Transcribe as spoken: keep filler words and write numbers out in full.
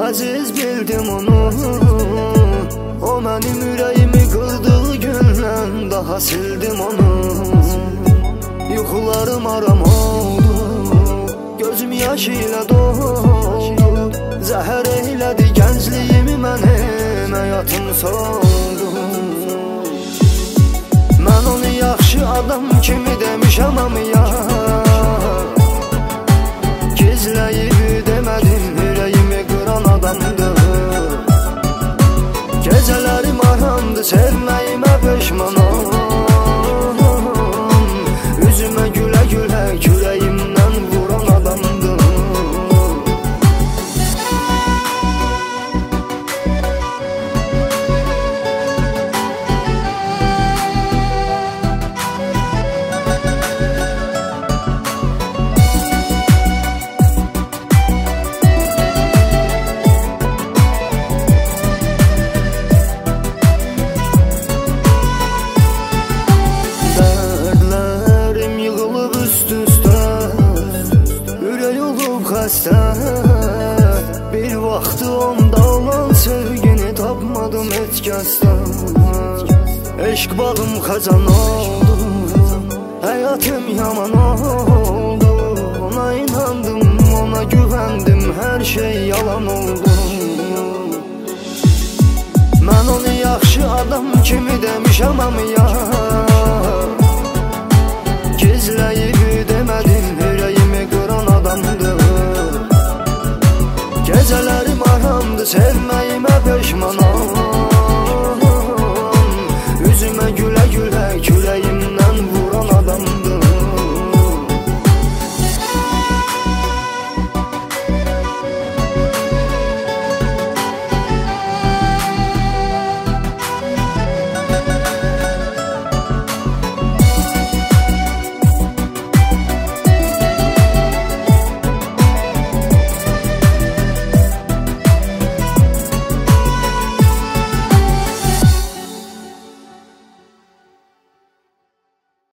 Aziz bildim onu, o mənim ürəyimi qırdığı gündən daha sildim onu. Yuxularım aram oldu, gözüm yaş ilə doldu. Zəhər eylədi gəncliyimi mənim, həyatım soldu. Mən onu yaxşı adam kimi demişəm amıya, gizləyib demədim, ürəyimi qıran adamdır. Gecələrim aramdı, sevməyimə peşmanam. Üzümə gülə-gülə kürəyimdən vuran adamdır. Bir vaxtı onda olan sevgini tapmadım heç kəsdən. Eşq bağım xəzan oldu, həyatım yaman oldu. Ona inandım, ona güvəndim, hər şey yalan oldu. Mən onu yaxşı adam kimi demişəm amıya, gizləyib demədim, ürəyimi qıran adamdır. Gecələrim aramdı, sevməyimə peşmanam.